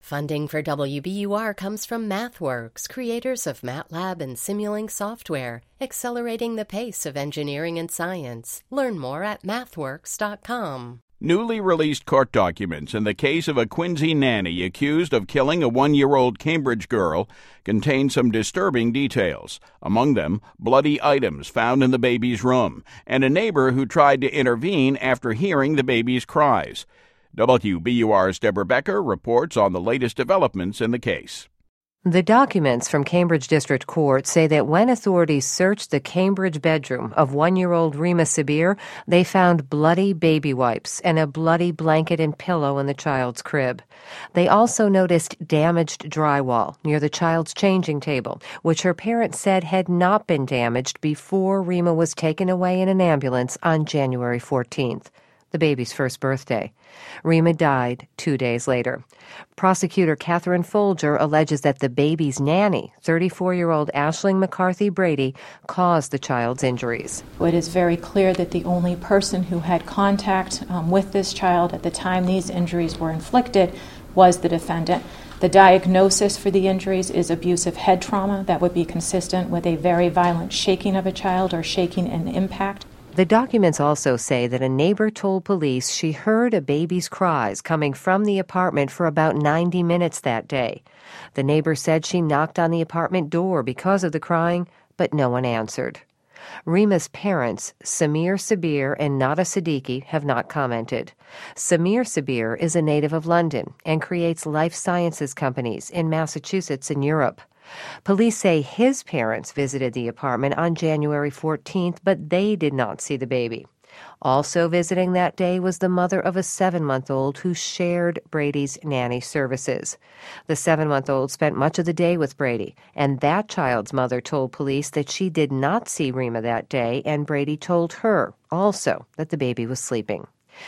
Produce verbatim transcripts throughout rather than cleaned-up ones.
Funding for W B U R comes from MathWorks, creators of MATLAB and Simulink software, accelerating the pace of engineering and science. Learn more at mathworks dot com. Newly released court documents in the case of a Quincy nanny accused of killing a one-year-old Cambridge girl contain some disturbing details. Among them, bloody items found in the baby's room, and a neighbor who tried to intervene after hearing the baby's cries. W B U R's Deborah Becker reports on the latest developments in the case. The documents from Cambridge District Court say that when authorities searched the Cambridge bedroom of one-year-old Rima Sabir, they found bloody baby wipes and a bloody blanket and pillow in the child's crib. They also noticed damaged drywall near the child's changing table, which her parents said had not been damaged before Rima was taken away in an ambulance on January fourteenth. The baby's first birthday. Rima died two days later. Prosecutor Catherine Folger alleges that the baby's nanny, thirty-four-year-old Aisling McCarthy Brady, caused the child's injuries. It is very clear that the only person who had contact um, with this child at the time these injuries were inflicted was the defendant. The diagnosis for the injuries is abusive head trauma that would be consistent with a very violent shaking of a child or shaking and impact. The documents also say that a neighbor told police she heard a baby's cries coming from the apartment for about ninety minutes that day. The neighbor said she knocked on the apartment door because of the crying, but no one answered. Rima's parents, Samir Sabir and Nada Siddiqui, have not commented. Samir Sabir is a native of London and creates life sciences companies in Massachusetts and Europe. Police say his parents visited the apartment on January fourteenth, but they did not see the baby. Also visiting that day was the mother of a seven-month-old who shared Brady's nanny services. The seven-month-old spent much of the day with Brady, and that child's mother told police that she did not see Rima that day, and Brady told her also that the baby was sleeping.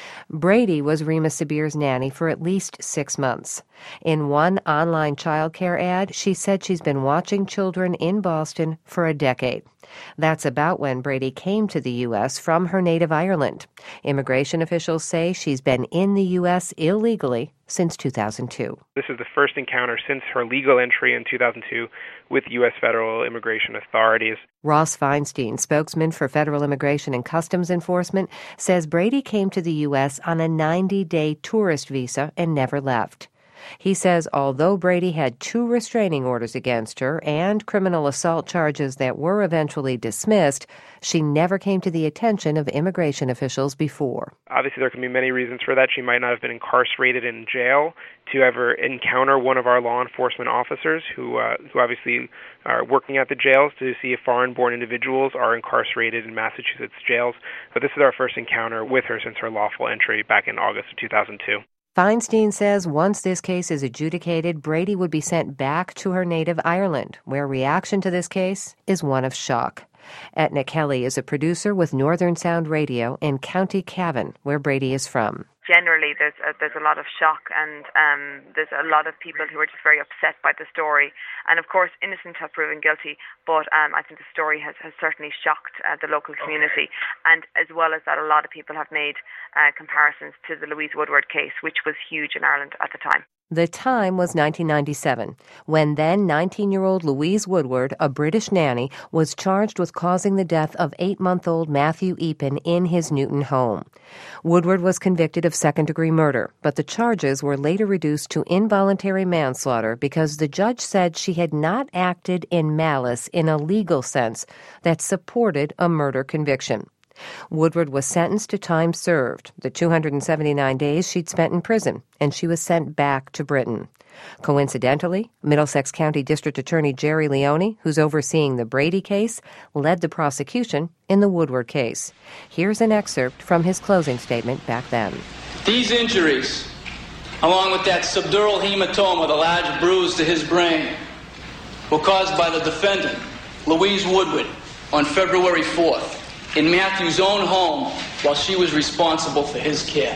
Brady was Rima Sabir's nanny for at least six months. In one online childcare ad, she said she's been watching children in Boston for a decade. That's about when Brady came to the U S from her native Ireland. Immigration officials say she's been in the U S illegally since two thousand two. This is the first encounter since her legal entry in two thousand two with U S federal immigration authorities. Ross Feinstein, spokesman for Federal Immigration and Customs Enforcement, says Brady came to the U S on a ninety-day tourist visa and never left. He says although Brady had two restraining orders against her and criminal assault charges that were eventually dismissed, she never came to the attention of immigration officials before. Obviously, there can be many reasons for that. She might not have been incarcerated in jail to ever encounter one of our law enforcement officers who, uh, who obviously are working at the jails to see if foreign-born individuals are incarcerated in Massachusetts jails. But this is our first encounter with her since her lawful entry back in August of two thousand two. Feinstein says once this case is adjudicated, Brady would be sent back to her native Ireland, where reaction to this case is one of shock. Etna Kelly is a producer with Northern Sound Radio in County Cavan, where Brady is from. Generally, there's a, there's a lot of shock, and um, there's a lot of people who are just very upset by the story. And of course, innocent have proven guilty, but um, I think the story has, has certainly shocked uh, the local community. And as well as that, a lot of people have made uh, comparisons to the Louise Woodward case, which was huge in Ireland at the time. The time was nineteen ninety-seven, when then nineteen-year-old Louise Woodward, a British nanny, was charged with causing the death of eight-month-old Matthew Eapen in his Newton home. Woodward was convicted of second-degree murder, but the charges were later reduced to involuntary manslaughter because the judge said she had not acted in malice in a legal sense that supported a murder conviction. Woodward was sentenced to time served, the two hundred seventy-nine days she'd spent in prison, and she was sent back to Britain. Coincidentally, Middlesex County District Attorney Jerry Leone, who's overseeing the Brady case, led the prosecution in the Woodward case. Here's an excerpt from his closing statement back then. These injuries, along with that subdural hematoma, the large bruise to his brain, were caused by the defendant, Louise Woodward, on February fourth. In Matthew's own home while she was responsible for his care.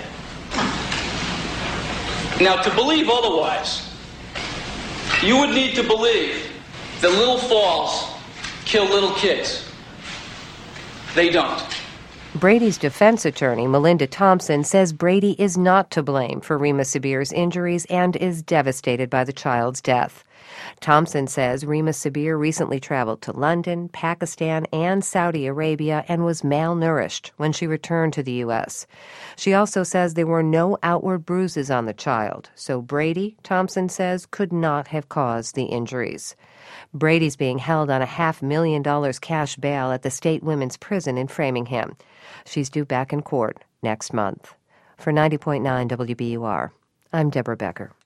Now, to believe otherwise, you would need to believe that little falls kill little kids. They don't. Brady's defense attorney, Melinda Thompson, says Brady is not to blame for Reema Sabir's injuries and is devastated by the child's death. Thompson says Reema Sabir recently traveled to London, Pakistan, and Saudi Arabia and was malnourished when she returned to the U S. She also says there were no outward bruises on the child, so Brady, Thompson says, could not have caused the injuries. Brady's being held on a half million dollars cash bail at the state women's prison in Framingham. She's due back in court next month. For ninety point nine W B U R, I'm Deborah Becker.